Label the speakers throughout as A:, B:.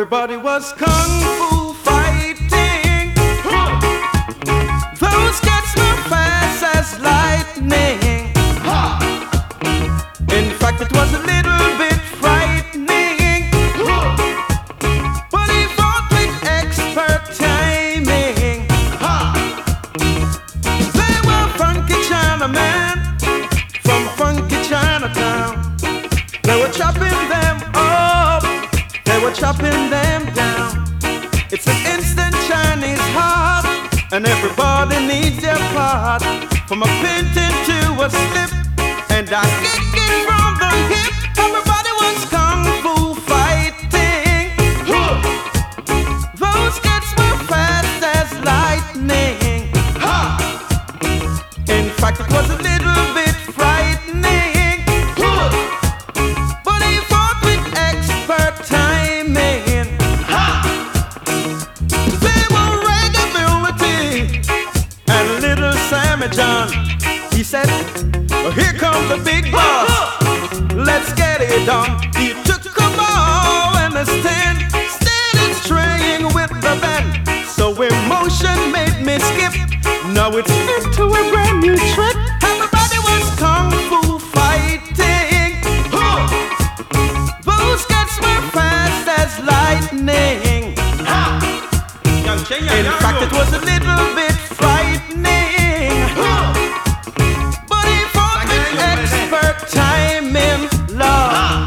A: Everybody was kung fu fighting. Those cats were fast as lightning. In fact, it was a little bit frightening. But he fought with expert timing. They were funky Chinamen from funky Chinatown. They were chopping them up, they were chopping them down. It's an instant Chinese heart, and everybody needs their part. From a painting to a slip, and I kick it from the hip. Everybody was kung fu fighting. Those kids were fast as lightning. In fact, it was a little bit frightening. But he fought with expert timing. They were Regability and Little Sammy John. He said, here comes the big boss, let's get it on. He took a ball and a stand, steady straying with the band. So emotion made me skip, now it's into a brand new trip. Everybody was kung fu fighting. Those cats were fast as lightning. In fact, it was a little bit frightening. But he fought with expert timing, love.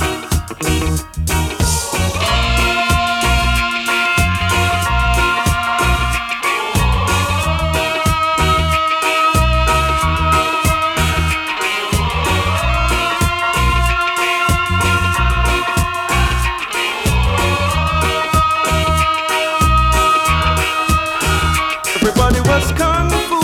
A: Everybody was kung fu